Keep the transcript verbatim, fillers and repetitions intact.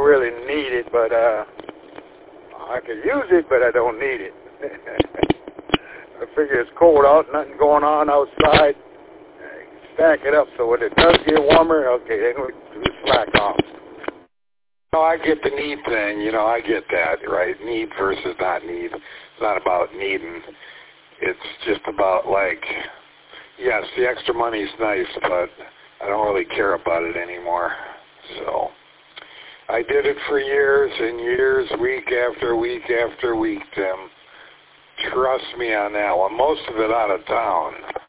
really need it, but uh, I could use it, but I don't need it. I figure it's cold out, nothing going on outside. Stack it up so when it does get warmer, okay, then we, we slack off. No, I get the need thing. You know, I get that, right? Need versus not need. It's not about needing. It's just about, like, yes, the extra money's nice, but I don't really care about it anymore. So I did it for years and years, week after week after week, Tim. Trust me on that one. Most of it out of town.